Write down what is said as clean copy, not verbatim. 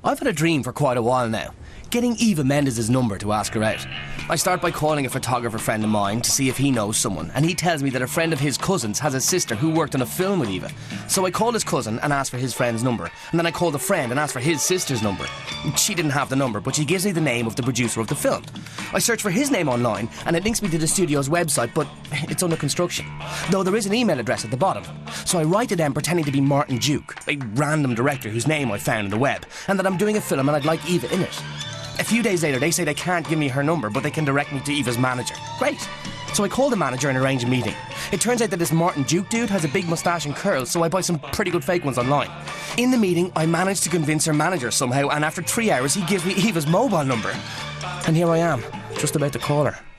I've had a dream for quite a while now, getting Eva Mendes' number to ask her out. I start by calling a photographer friend of mine to see if he knows someone, and he tells me that a friend of his cousin's has a sister who worked on a film with Eva. So I call his cousin and ask for his friend's number, and then I call the friend and ask for his sister's number. She didn't have the number, but she gives me the name of the producer of the film. I search for his name online, and it links me to the studio's website, but it's under construction, though there is an email address at the bottom. So I write to them pretending to be Martin Duke, a random director whose name I found on the web, and that I'm doing a film and I'd like Eva in it. A few days later, they say they can't give me her number, but they can direct me to Eva's manager. Great. So I call the manager and arrange a meeting. It turns out that this Martin Duke dude has a big moustache and curls, so I buy some pretty good fake ones online. In the meeting, I manage to convince her manager somehow, and after 3 hours, he gives me Eva's mobile number. And here I am, just about to call her.